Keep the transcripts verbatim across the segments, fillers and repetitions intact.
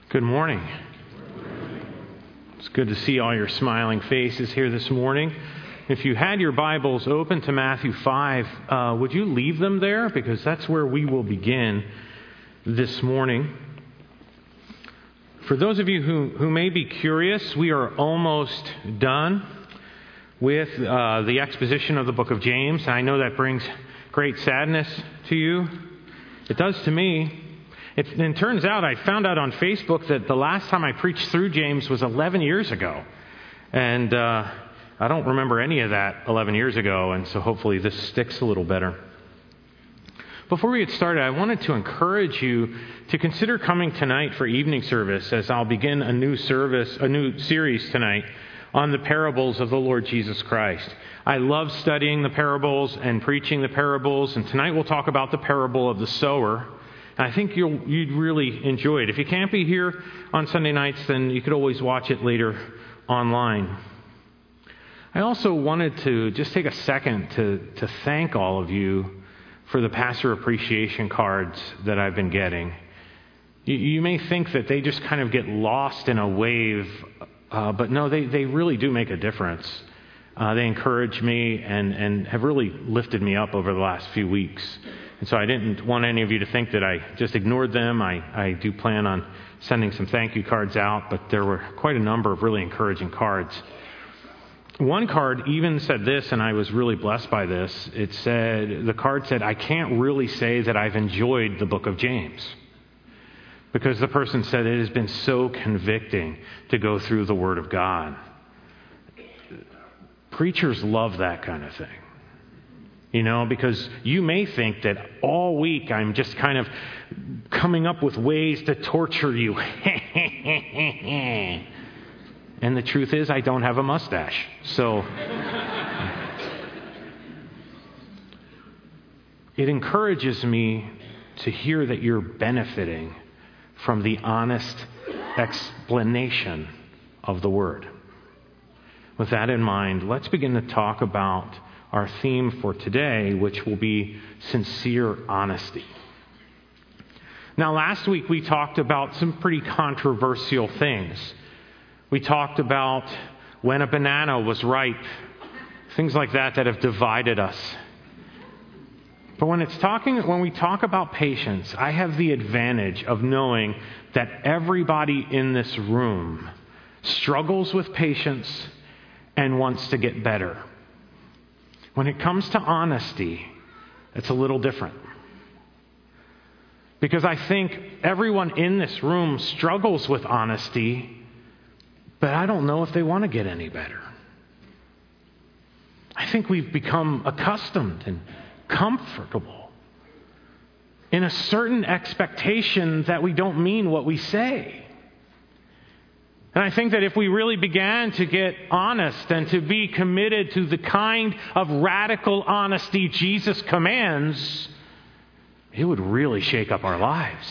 Good morning. It's good to see all your smiling faces here this morning. If you had your Bibles open to Matthew five, uh, would you leave them there? Because that's where we will begin this morning. For those of you who, who may be curious, we are almost done with uh, the exposition of the book of James. I know that brings great sadness to you. It does to me. It, it turns out, I found out on Facebook that the last time I preached through James was eleven years ago. And uh, I don't remember any of that eleven years ago, and so hopefully this sticks a little better. Before we get started, I wanted to encourage you to consider coming tonight for evening service, as I'll begin a new service, a new series tonight on the parables of the Lord Jesus Christ. I love studying the parables and preaching the parables, and tonight we'll talk about the parable of the sower. I think you'll, you'd really enjoy it. If you can't be here on Sunday nights, then you could always watch it later online. I also wanted to just take a second to, to thank all of you for the pastor appreciation cards that I've been getting. You, you may think that they just kind of get lost in a wave, uh, but no, they, they really do make a difference. Uh, they encourage me and, and have really lifted me up over the last few weeks. And so I didn't want any of you to think that I just ignored them. I, I do plan on sending some thank you cards out, but there were quite a number of really encouraging cards. One card even said this, and I was really blessed by this. It said, the card said, I can't really say that I've enjoyed the book of James. Because the person said it has been so convicting to go through the Word of God. Preachers love that kind of thing. You know, because you may think that all week I'm just kind of coming up with ways to torture you. And the truth is, I don't have a mustache. So it encourages me to hear that you're benefiting from the honest explanation of the Word. With that in mind, let's begin to talk about our theme for today, which will be sincere honesty. Now, last week we talked about some pretty controversial things. We talked about when a banana was ripe, things like that that have divided us. But when it's talking, when we talk about patience, I have the advantage of knowing that everybody in this room struggles with patience and wants to get better. When it comes to honesty, it's a little different. Because I think everyone in this room struggles with honesty, but I don't know if they want to get any better. I think we've become accustomed and comfortable in a certain expectation that we don't mean what we say. And I think that if we really began to get honest and to be committed to the kind of radical honesty Jesus commands, it would really shake up our lives.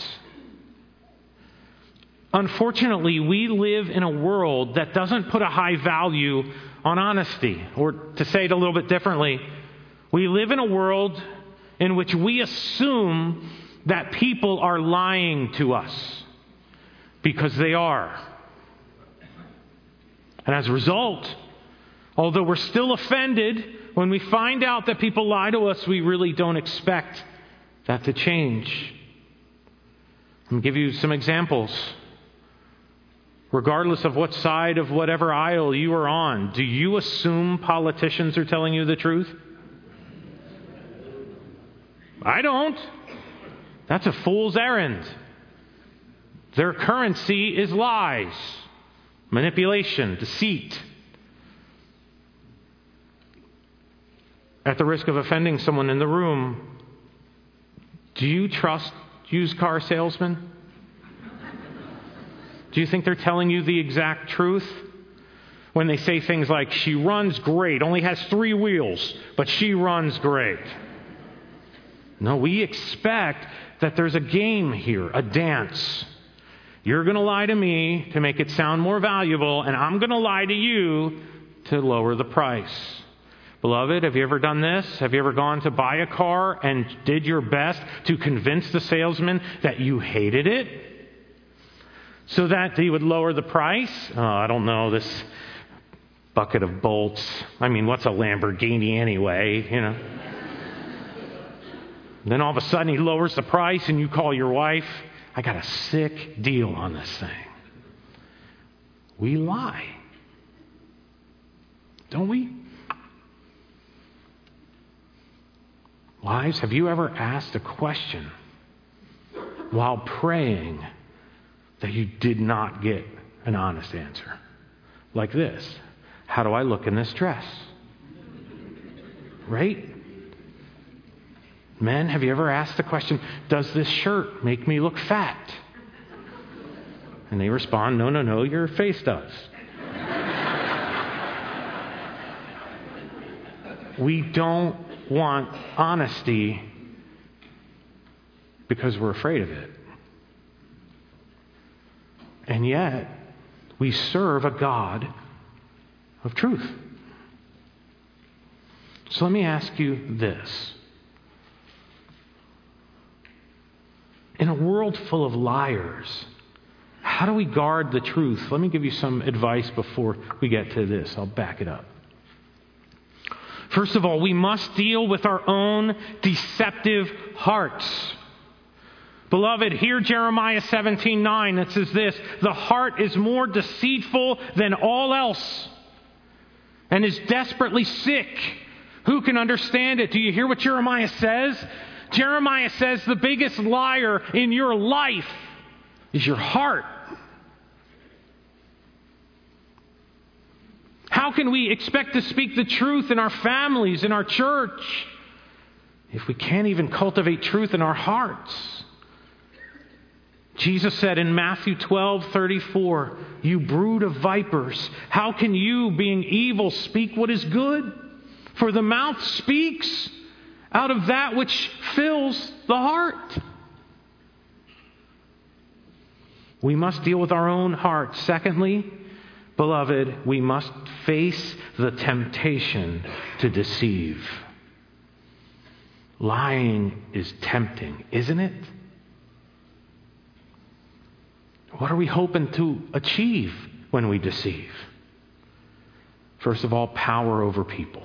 Unfortunately, we live in a world that doesn't put a high value on honesty. Or to say it a little bit differently, we live in a world in which we assume that people are lying to us because they are. And as a result, although we're still offended when we find out that people lie to us, we really don't expect that to change. Let me give you some examples. Regardless of what side of whatever aisle you are on, do you assume politicians are telling you the truth? I don't. That's a fool's errand. Their currency is lies. Manipulation, deceit. At the risk of offending someone in the room, do you trust used car salesmen? Do you think they're telling you the exact truth? When they say things like, she runs great, only has three wheels, but she runs great. No, we expect that there's a game here, a dance. You're going to lie to me to make it sound more valuable, and I'm going to lie to you to lower the price. Beloved, have you ever done this? Have you ever gone to buy a car and did your best to convince the salesman that you hated it? so that he would lower the price. Oh, I don't know, this bucket of bolts. I mean, what's a Lamborghini anyway, you know? Then all of a sudden he lowers the price and you call your wife. I got a sick deal on this thing. We lie. Don't we? Wives, have you ever asked a question while praying that you did not get an honest answer? Like this: how do I look in this dress? Right? Men, have you ever asked the question, does this shirt make me look fat? And they respond, no, no, no, your face does. We don't want honesty because we're afraid of it. And yet, we serve a God of truth. So let me ask you this. In a world full of liars, how do we guard the truth? Let me give you some advice before we get to this. I'll back it up. First of all, we must deal with our own deceptive hearts. Beloved, hear Jeremiah seventeen nine. It says this: the heart is more deceitful than all else and is desperately sick. Who can understand it? Do you hear what Jeremiah says? Jeremiah says the biggest liar in your life is your heart. How can we expect to speak the truth in our families, in our church, if we can't even cultivate truth in our hearts? Jesus said in Matthew twelve thirty-four, you brood of vipers, how can you, being evil, speak what is good? For the mouth speaks out of that which fills the heart. We must deal with our own heart. Secondly, beloved, we must face the temptation to deceive. Lying is tempting, isn't it? What are we hoping to achieve when we deceive? First of all, power over people.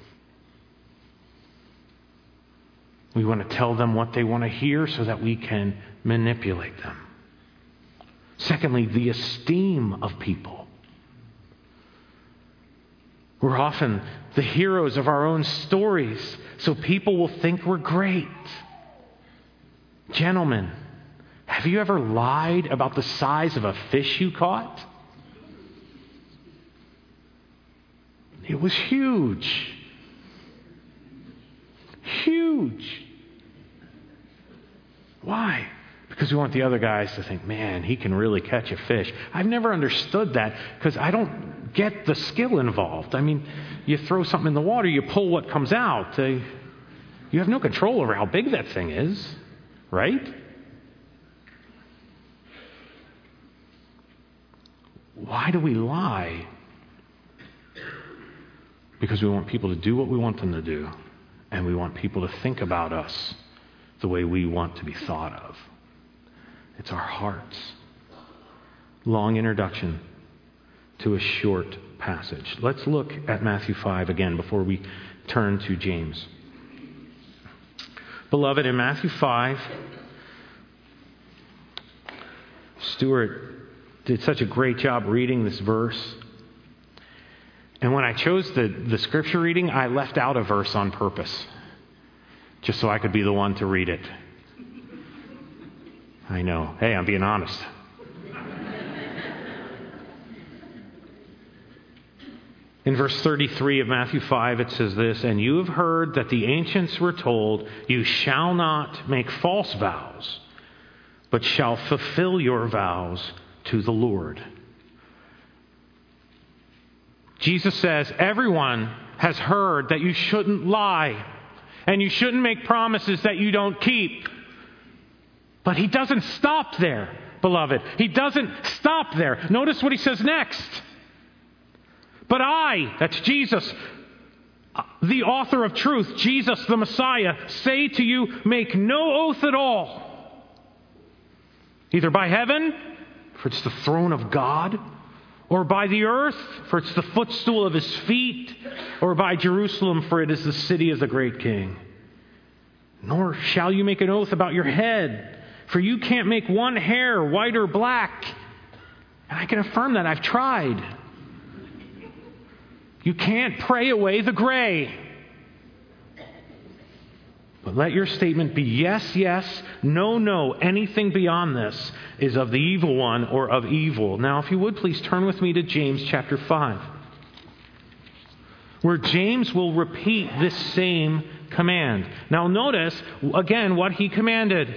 We want to tell them what they want to hear so that we can manipulate them. Secondly, the esteem of people. We're often the heroes of our own stories, so people will think we're great. Gentlemen, have you ever lied about the size of a fish you caught? It was huge. Huge. Why? Because we want the other guys to think, man, he can really catch a fish. I've never understood that because I don't get the skill involved. I mean, you throw something in the water, you pull what comes out. Uh, you have no control over how big that thing is, right? Why do we lie? Because we want people to do what we want them to do, and we want people to think about us the way we want to be thought of. It's our hearts. Long introduction to a short passage. Let's look at Matthew five again before we turn to James. Beloved, in Matthew five, Stuart did such a great job reading this verse. And when I chose the, the scripture reading, I left out a verse on purpose, just so I could be the one to read it. I know. Hey, I'm being honest. In verse thirty-three of Matthew five, it says this, and you have heard that the ancients were told, you shall not make false vows, but shall fulfill your vows to the Lord. Jesus says, everyone has heard that you shouldn't lie, and you shouldn't make promises that you don't keep. But he doesn't stop there, beloved. He doesn't stop there. Notice what he says next. But I, that's Jesus, the author of truth, Jesus the Messiah, say to you, make no oath at all, either by heaven for it's the throne of God, or by the earth, for it's the footstool of his feet, or by Jerusalem, for it is the city of the great king. Nor shall you make an oath about your head, for you can't make one hair white or black. And I can affirm that. I've tried. You can't pray away the gray. But let your statement be yes, yes, no, no. Anything beyond this is of the evil one or of evil. Now, if you would, please turn with me to James chapter five, where James will repeat this same command. Now, notice, again, what he commanded.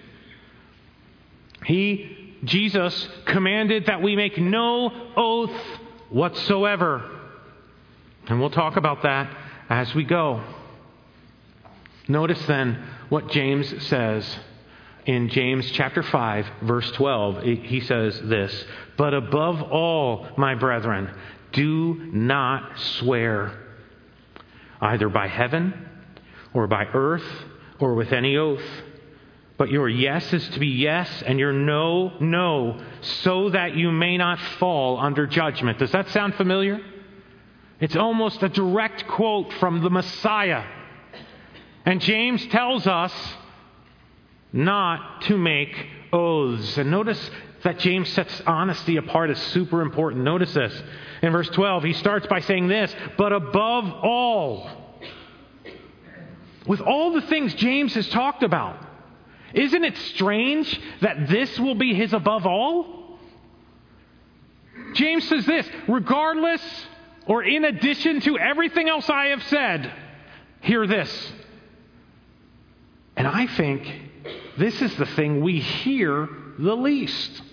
He, Jesus, commanded that we make no oath whatsoever. And we'll talk about that as we go. Notice then what James says in James chapter five, verse twelve. He says this, "But above all, my brethren, do not swear, either by heaven or by earth or with any oath. But your yes is to be yes and your no, no, so that you may not fall under judgment." Does that sound familiar? It's almost a direct quote from the Messiah. And James tells us not to make oaths. And notice that James sets honesty apart as super important. Notice this. In verse twelve, he starts by saying this, "But above all," with all the things James has talked about, isn't it strange that this will be his above all? James says this, regardless or in addition to everything else I have said, hear this. And I think this is the thing we hear the least.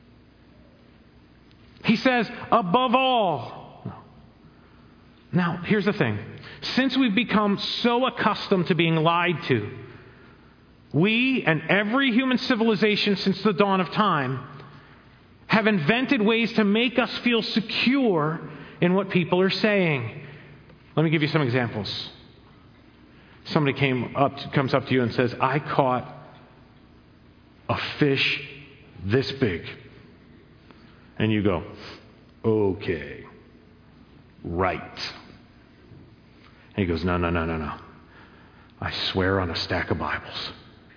He says, above all. Now, here's the thing. Since we've become so accustomed to being lied to, we and every human civilization since the dawn of time have invented ways to make us feel secure in what people are saying. Let me give you some examples. Somebody came up, comes up to you and says, "I caught a fish this big." And you go, "Okay, right." And he goes, "No, no, no, no, no. I swear on a stack of Bibles."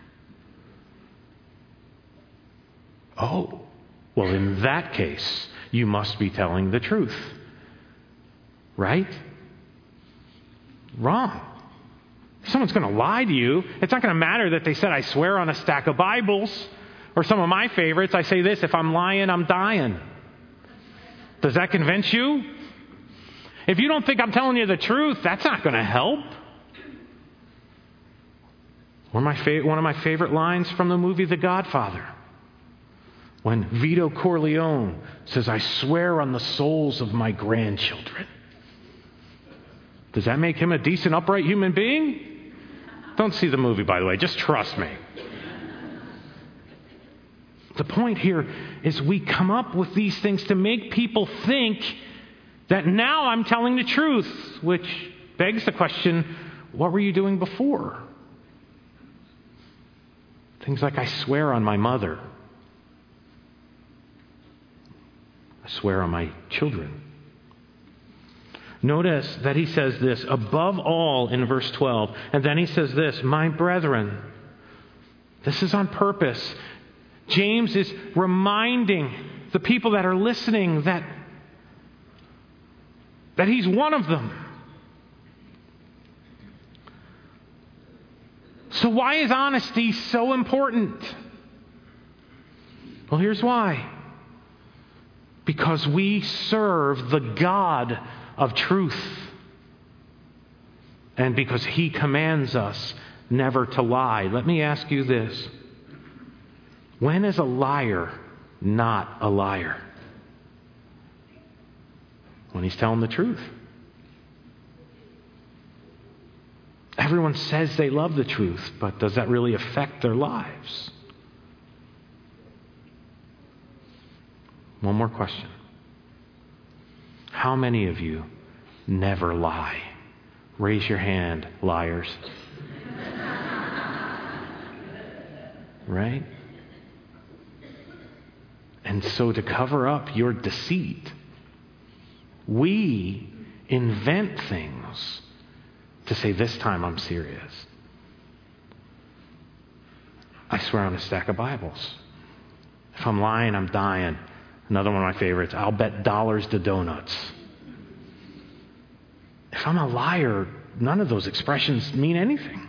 Oh, well, in that case, you must be telling the truth. Right? Wrong. If someone's going to lie to you, it's not going to matter that they said, "I swear on a stack of Bibles." Or some of my favorites, I say this, "If I'm lying, I'm dying." Does that convince you? If you don't think I'm telling you the truth, that's not going to help. One of my fa- one of my favorite lines from the movie The Godfather, when Vito Corleone says, "I swear on the souls of my grandchildren." Does that make him a decent, upright human being? Don't see the movie, by the way. Just trust me. The point here is we come up with these things to make people think that now I'm telling the truth, which begs the question, what were you doing before? Things like, "I swear on my mother. I swear on my children." Notice that he says this, above all, in verse twelve. And then he says this, "My brethren." This is on purpose. James is reminding the people that are listening that, that he's one of them. So why is honesty so important? Well, here's why. Because we serve the God of truth. And because he commands us never to lie. Let me ask you this. When is a liar not a liar? When he's telling the truth. Everyone says they love the truth, but does that really affect their lives? One more question. How many of you never lie? Raise your hand, liars. Right? And so to cover up your deceit, we invent things to say, this time I'm serious. I swear on a stack of Bibles. If I'm lying, I'm dying. Another one of my favorites, I'll bet dollars to donuts. If I'm a liar, none of those expressions mean anything.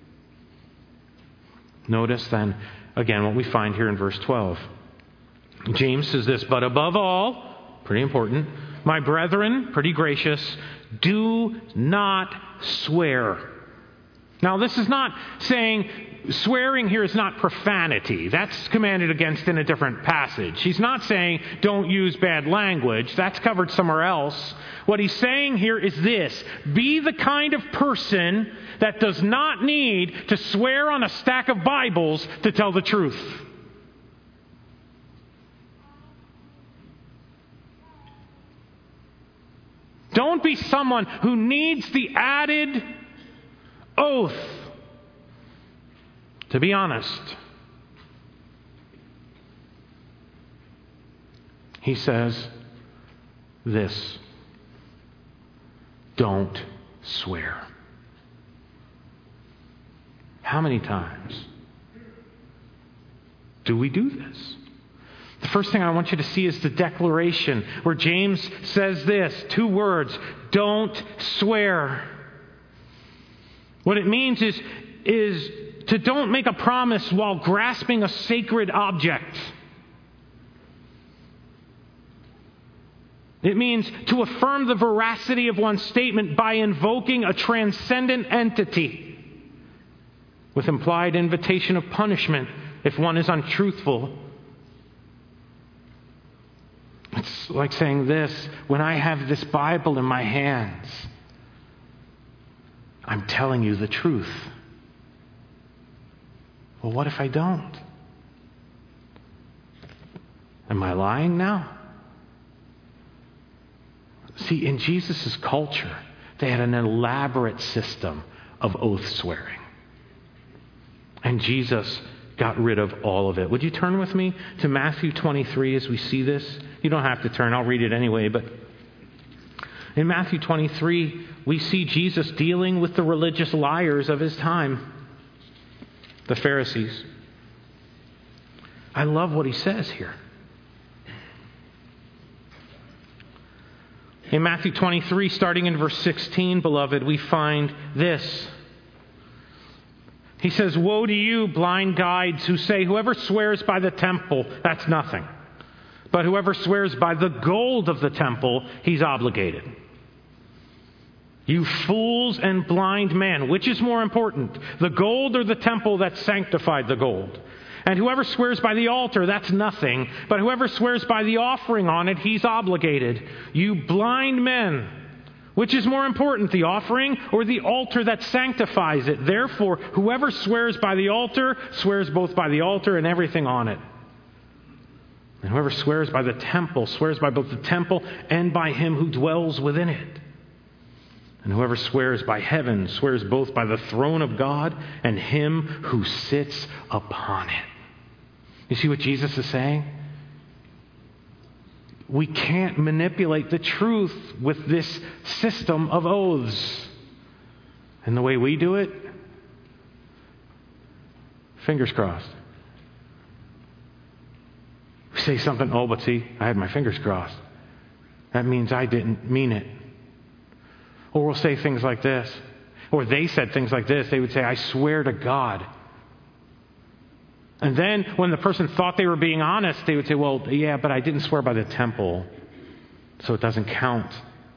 Notice then, again, what we find here in verse twelve. James says this, but above all, pretty important, my brethren, pretty gracious, do not swear. Now, this is not saying, swearing here is not profanity. That's commanded against in a different passage. He's not saying don't use bad language. That's covered somewhere else. What he's saying here is this: be the kind of person that does not need to swear on a stack of Bibles to tell the truth. Don't be someone who needs the added oath to be honest. He says this: don't swear. How many times do we do this? The first thing I want you to see is the declaration where James says this, two words, don't swear. What it means is, is to don't make a promise while grasping a sacred object. It means to affirm the veracity of one's statement by invoking a transcendent entity with implied invitation of punishment if one is untruthful. It's like saying this: when I have this Bible in my hands, I'm telling you the truth. Well, what if I don't? Am I lying now? See, in Jesus' culture, they had an elaborate system of oath swearing. And Jesus got rid of all of it. Would you turn with me to Matthew twenty-three as we see this? You don't have to turn. I'll read it anyway. But in Matthew twenty-three, we see Jesus dealing with the religious liars of his time, the Pharisees. I love what he says here. In Matthew twenty-three, starting in verse sixteen, beloved, we find this. He says, woe to you, blind guides, who say, whoever swears by the temple, that's nothing. But whoever swears by the gold of the temple, he's obligated. You fools and blind men, which is more important, the gold or the temple that sanctified the gold? And whoever swears by the altar, that's nothing. But whoever swears by the offering on it, he's obligated. You blind men, which is more important, the offering or the altar that sanctifies it? Therefore, whoever swears by the altar swears both by the altar and everything on it. And whoever swears by the temple swears by both the temple and by him who dwells within it. And whoever swears by heaven swears both by the throne of God and him who sits upon it. You see what Jesus is saying? We can't manipulate the truth with this system of oaths. And the way we do it, fingers crossed. We say something, oh, but see, I had my fingers crossed. That means I didn't mean it. Or we'll say things like this. Or they said things like this. They would say, I swear to God. And then when the person thought they were being honest, they would say, well, yeah, but I didn't swear by the temple, so it doesn't count.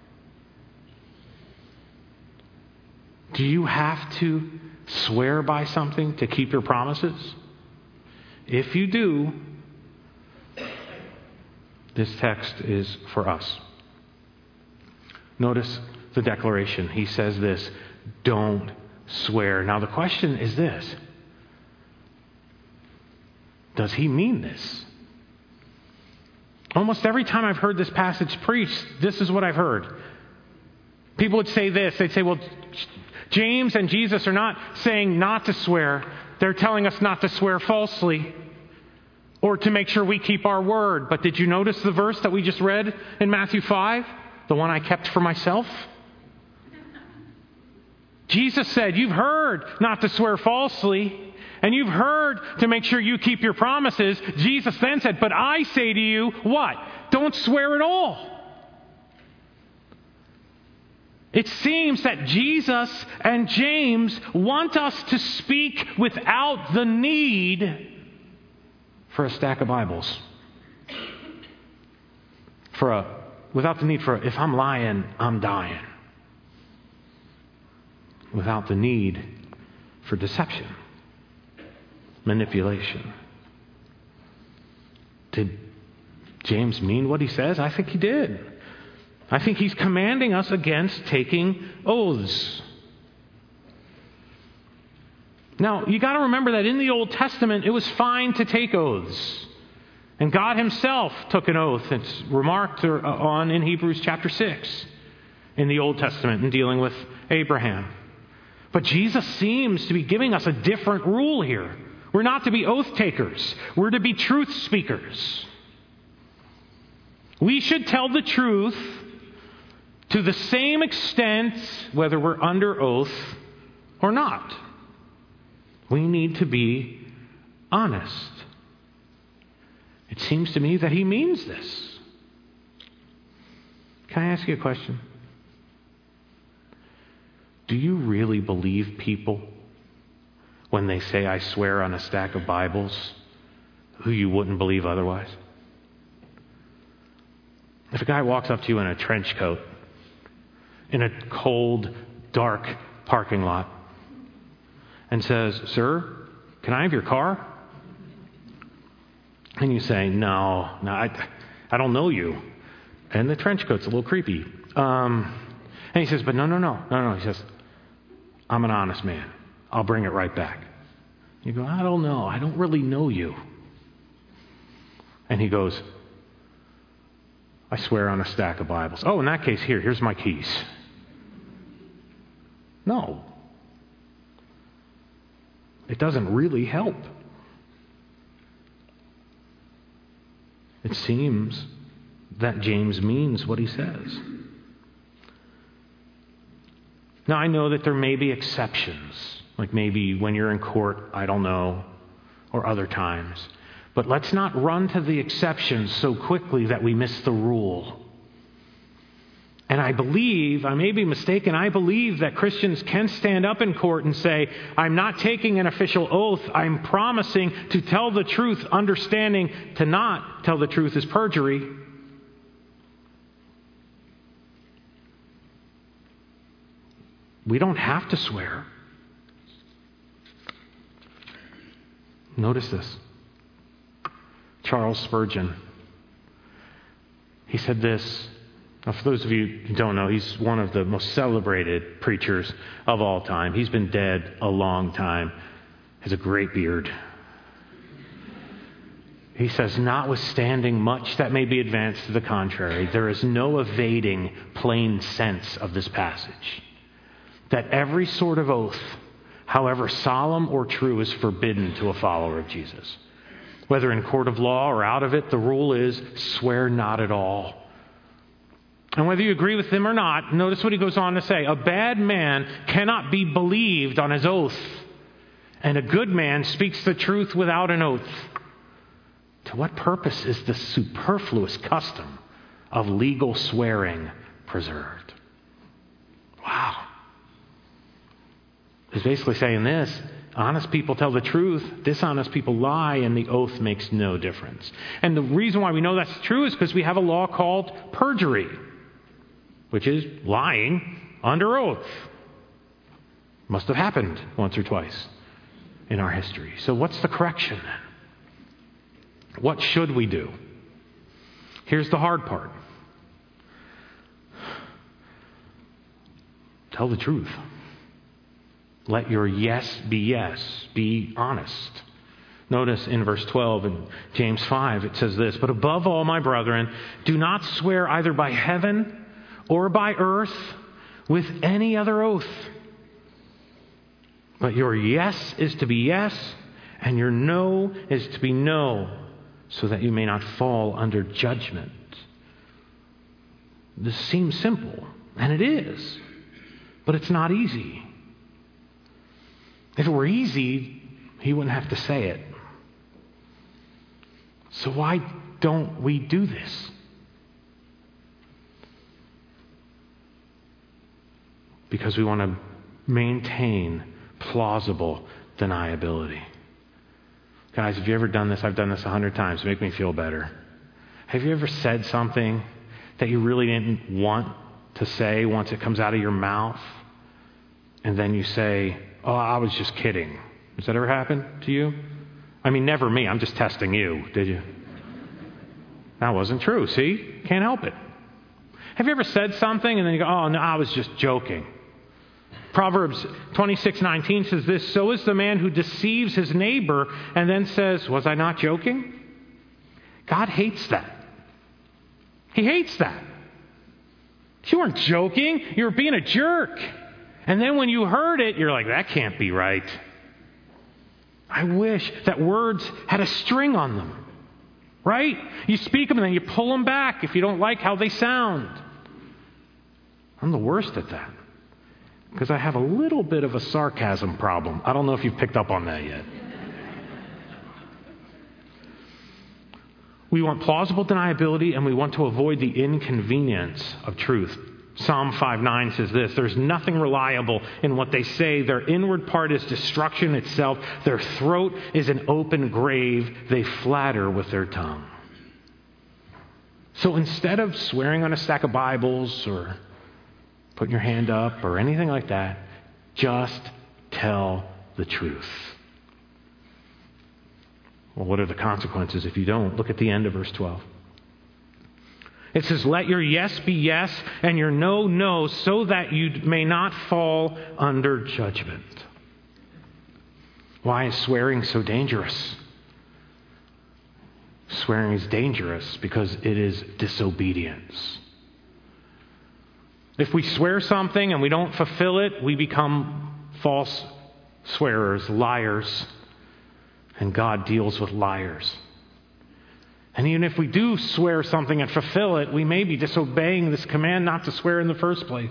Do you have to swear by something to keep your promises? If you do, this text is for us. Notice the declaration. He says this, don't swear. Now the question is this. Does he mean this? Almost every time I've heard this passage preached, this is what I've heard. People would say this. They'd say, well, James and Jesus are not saying not to swear. They're telling us not to swear falsely. or to make sure we keep our word. But did you notice the verse that we just read in Matthew five? The one I kept for myself? Jesus said, you've heard not to swear falsely, and you've heard to make sure you keep your promises. Jesus then said, but I say to you, what? Don't swear at all. It seems that Jesus and James want us to speak without the need for a stack of Bibles. For a, without the need for, a, if I'm lying, I'm dying. Without the need for deception, manipulation. Did James mean what he says? I think he did. I think he's commanding us against taking oaths. Now, you got to remember that in the Old Testament, it was fine to take oaths. And God himself took an oath. It's remarked on in Hebrews chapter six in the Old Testament in dealing with Abraham. But Jesus seems to be giving us a different rule here. We're not to be oath takers. We're to be truth speakers. We should tell the truth to the same extent whether we're under oath or not. We need to be honest. It seems to me that he means this. Can I ask you a question? Do you really believe people when they say, I swear on a stack of Bibles, who you wouldn't believe otherwise? If a guy walks up to you in a trench coat, in a cold, dark parking lot, and says, sir, can I have your car? And you say, no, no, I, I don't know you. And the trench coat's a little creepy. Um, and he says, but no, no, no, no, no. He says, I'm an honest man. I'll bring it right back. You go, I don't know. I don't really know you. And he goes, I swear on a stack of Bibles. Oh, in that case, here, here's my keys. No. It doesn't really help. It seems that James means what he says. Now, I know that there may be exceptions, like maybe when you're in court, I don't know, or other times. But let's not run to the exceptions so quickly that we miss the rule. And I believe, I may be mistaken, I believe that Christians can stand up in court and say, I'm not taking an official oath, I'm promising to tell the truth, understanding to not tell the truth is perjury. We don't have to swear. Notice this. Charles Spurgeon, he said this. Now, for those of you who don't know, he's one of the most celebrated preachers of all time. He's been dead a long time. He has a great beard. He says, notwithstanding much that may be advanced to the contrary, there is no evading plain sense of this passage. That every sort of oath, however solemn or true, is forbidden to a follower of Jesus. Whether in court of law or out of it, the rule is swear not at all. And whether you agree with him or not, notice what he goes on to say. A bad man cannot be believed on his oath, and a good man speaks the truth without an oath. To what purpose is the superfluous custom of legal swearing preserved? Wow. He's basically saying this. Honest people tell the truth, dishonest people lie, and the oath makes no difference. And the reason why we know that's true is because we have a law called perjury, which is lying under oath. Must have happened once or twice in our history. So what's the correction then? What should we do? Here's the hard part. Tell the truth. Let your yes be yes. Be honest. Notice in verse twelve in James five, it says this, but above all, my brethren, do not swear either by heaven or by earth with any other oath. But your yes is to be yes, and your no is to be no, so that you may not fall under judgment. This seems simple, and it is, but it's not easy. If it were easy, he wouldn't have to say it. So why don't we do this? Because we want to maintain plausible deniability. Guys, have you ever done this? I've done this a hundred times to make me feel better. Have you ever said something that you really didn't want to say once it comes out of your mouth? And then you say, oh, I was just kidding. Has that ever happened to you? I mean, never me. I'm just testing you. Did you? That wasn't true. See? Can't help it. Have you ever said something and then you go, oh, no, I was just joking? Proverbs twenty-six nineteen says this, so is the man who deceives his neighbor and then says, was I not joking? God hates that. He hates that. You weren't joking. You were being a jerk. And then when you heard it, you're like, that can't be right. I wish that words had a string on them. Right? You speak them and then you pull them back if you don't like how they sound. I'm the worst at that. Because I have a little bit of a sarcasm problem. I don't know if you've picked up on that yet. We want plausible deniability, and we want to avoid the inconvenience of truth. Psalm five nine says this, there's nothing reliable in what they say. Their inward part is destruction itself. Their throat is an open grave. They flatter with their tongue. So instead of swearing on a stack of Bibles or putting your hand up or anything like that, just tell the truth. Well, what are the consequences if you don't? Look at the end of verse twelve. It says, let your yes be yes and your no, no, so that you may not fall under judgment. Why is swearing so dangerous? Swearing is dangerous because it is disobedience. If we swear something and we don't fulfill it, we become false swearers, liars. And God deals with liars. And even if we do swear something and fulfill it, we may be disobeying this command not to swear in the first place.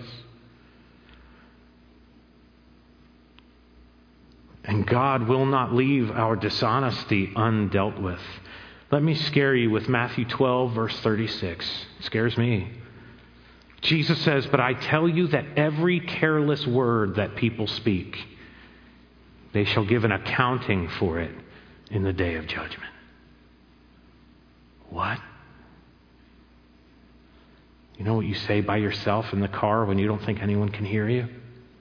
And God will not leave our dishonesty undealt with. Let me scare you with Matthew twelve, verse thirty-six. It scares me. Jesus says, but I tell you that every careless word that people speak, they shall give an accounting for it in the day of judgment. What? You know what you say by yourself in the car when you don't think anyone can hear you?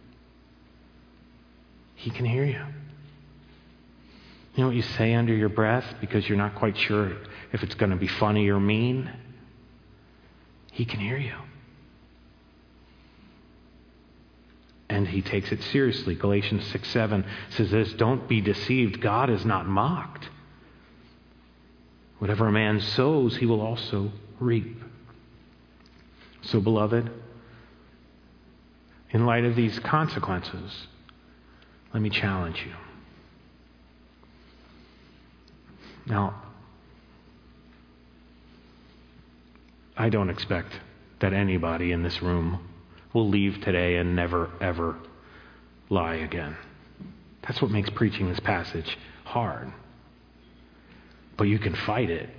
He can hear you. You know what you say under your breath because you're not quite sure if it's going to be funny or mean? He can hear you. And he takes it seriously. Galatians six seven says this, don't be deceived. God is not mocked. Whatever a man sows, he will also reap. So, beloved, in light of these consequences, let me challenge you. Now, I don't expect that anybody in this room will leave today and never, ever lie again. That's what makes preaching this passage hard. But you can fight it.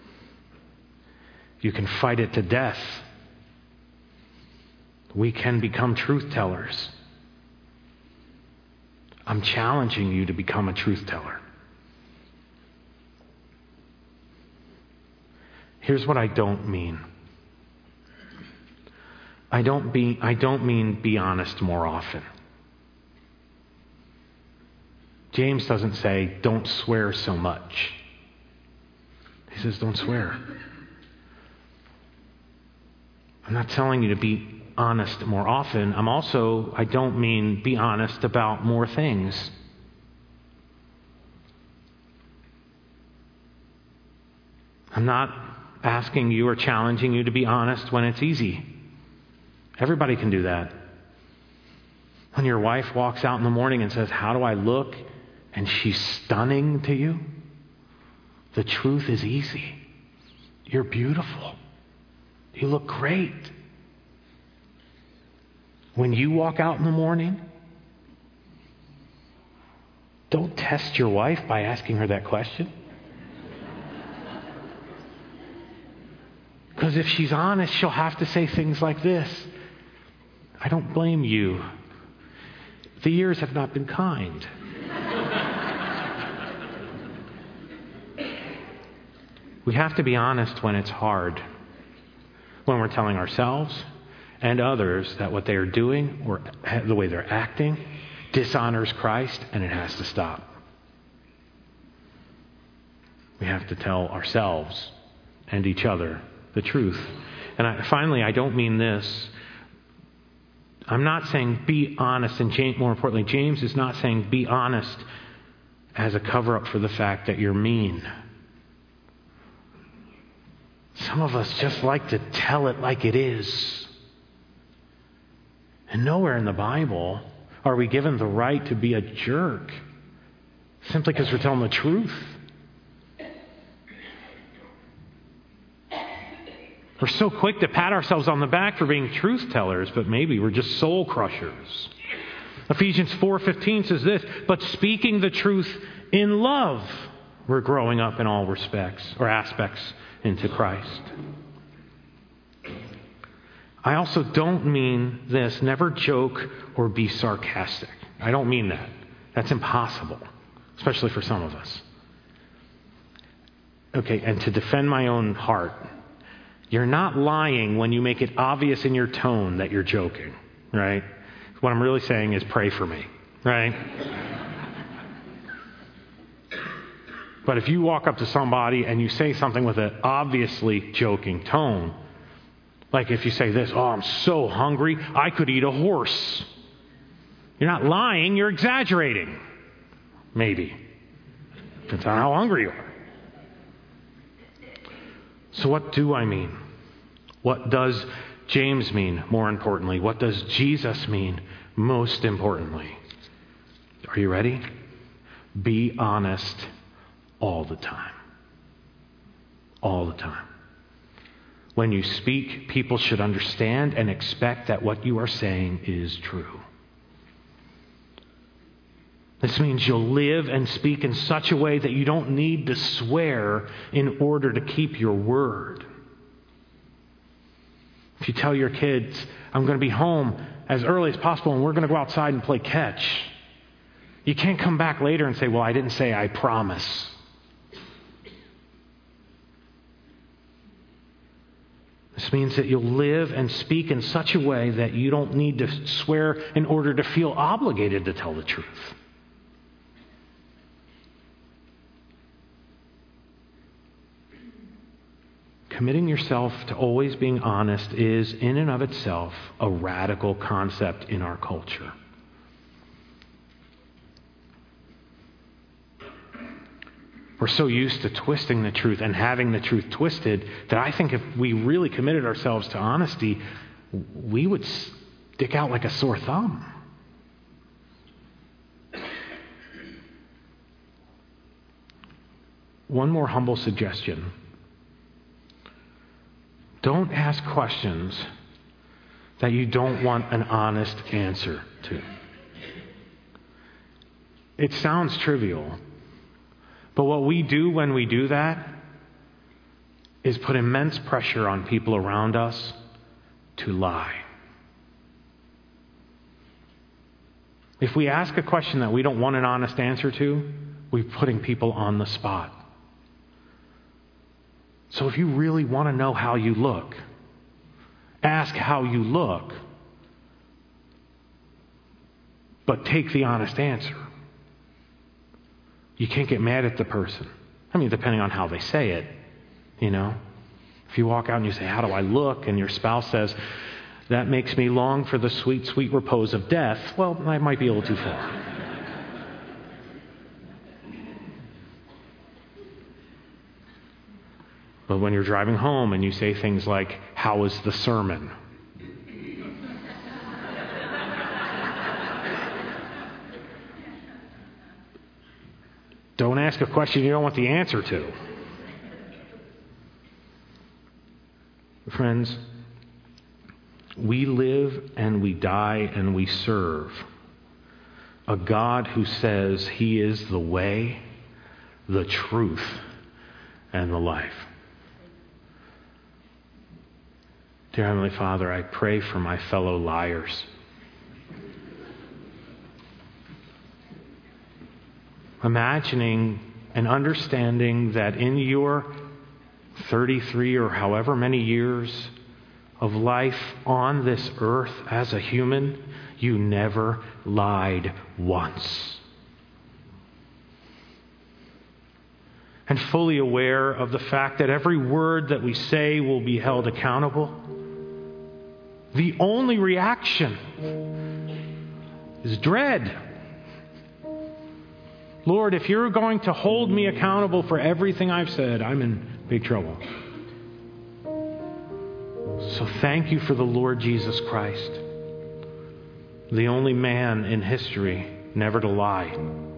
You can fight it to death. We can become truth tellers. I'm challenging you to become a truth teller. Here's what I don't mean. I don't be I don't mean be honest more often. James doesn't say don't swear so much. He says, don't swear. I'm not telling you to be honest more often. I'm also, I don't mean be honest about more things. I'm not asking you or challenging you to be honest when it's easy. Everybody can do that. When your wife walks out in the morning and says, how do I look? And she's stunning to you. The truth is easy. You're beautiful. You look great. When you walk out in the morning, don't test your wife by asking her that question. Because if she's honest, she'll have to say things like this. I don't blame you. The years have not been kind. We have to be honest when it's hard. When we're telling ourselves and others that what they are doing or the way they're acting dishonors Christ, and it has to stop. We have to tell ourselves and each other the truth. And I, finally, I don't mean this. I'm not saying be honest, and James, more importantly, James is not saying be honest as a cover-up for the fact that you're mean. Some of us just like to tell it like it is. And nowhere in the Bible are we given the right to be a jerk simply because we're telling the truth. We're so quick to pat ourselves on the back for being truth tellers, but maybe we're just soul crushers. Ephesians four fifteen says this, but speaking the truth in love, we're growing up in all respects or aspects into Christ. I also don't mean this, never joke or be sarcastic. I don't mean that. That's impossible, especially for some of us. Okay, and to defend my own heart, you're not lying when you make it obvious in your tone that you're joking, right? What I'm really saying is pray for me, right? But if you walk up to somebody and you say something with an obviously joking tone, like if you say this, oh, I'm so hungry, I could eat a horse. You're not lying, you're exaggerating. Maybe. Depends on how hungry you are. So what do I mean? What does James mean, more importantly? What does Jesus mean, most importantly? Are you ready? Be honest all the time. All the time. When you speak, people should understand and expect that what you are saying is true. This means you'll live and speak in such a way that you don't need to swear in order to keep your word. If you tell your kids, I'm going to be home as early as possible and we're going to go outside and play catch, you can't come back later and say, well, I didn't say I promise. This means that you'll live and speak in such a way that you don't need to swear in order to feel obligated to tell the truth. Committing yourself to always being honest is, in and of itself, a radical concept in our culture. We're so used to twisting the truth and having the truth twisted that I think if we really committed ourselves to honesty, we would stick out like a sore thumb. One more humble suggestion. Don't ask questions that you don't want an honest answer to. It sounds trivial, but what we do when we do that is put immense pressure on people around us to lie. If we ask a question that we don't want an honest answer to, we're putting people on the spot. So if you really want to know how you look, ask how you look, but take the honest answer. You can't get mad at the person. I mean, depending on how they say it, you know. If you walk out and you say, how do I look? And your spouse says, that makes me long for the sweet, sweet repose of death. Well, that might be a little too far. But when you're driving home and you say things like, how was the sermon? Don't ask a question you don't want the answer to. Friends, we live and we die and we serve a God who says he is the way, the truth, and the life. Dear Heavenly Father, I pray for my fellow liars. Imagining and understanding that in your thirty-three or however many years of life on this earth as a human, you never lied once. And fully aware of the fact that every word that we say will be held accountable, the only reaction is dread. Lord, if you're going to hold me accountable for everything I've said, I'm in big trouble. So thank you for the Lord Jesus Christ, the only man in history never to lie.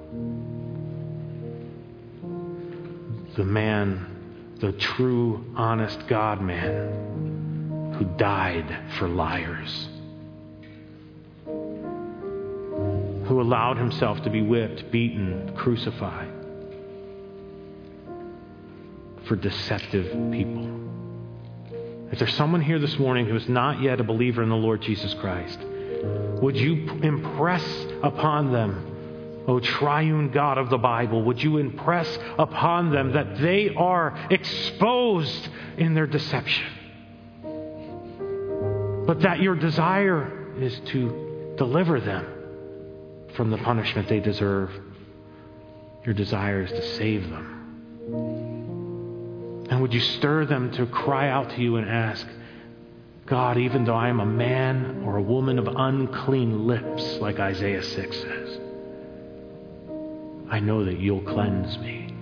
The man, the true, honest God-man who died for liars, who allowed himself to be whipped, beaten, crucified for deceptive people. If there's someone here this morning who is not yet a believer in the Lord Jesus Christ, would you impress upon them, O triune God of the Bible, would you impress upon them that they are exposed in their deception, but that your desire is to deliver them from the punishment they deserve. Your desire is to save them. And would you stir them to cry out to you and ask, God, even though I am a man or a woman of unclean lips, like Isaiah six says, I know that you'll cleanse me.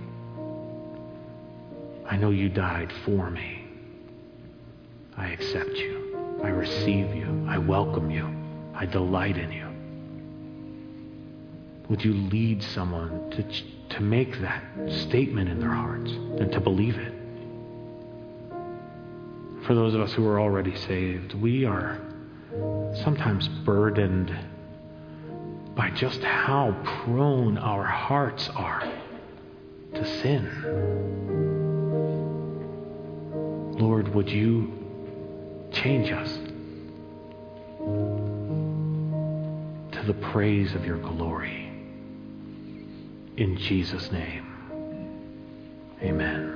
I know you died for me. I accept you. I receive you. I welcome you. I delight in you. Would you lead someone to, to make that statement in their hearts and to believe it? For those of us who are already saved, we are sometimes burdened by just how prone our hearts are to sin. Lord, would you change us to the praise of your glory? In Jesus' name, amen.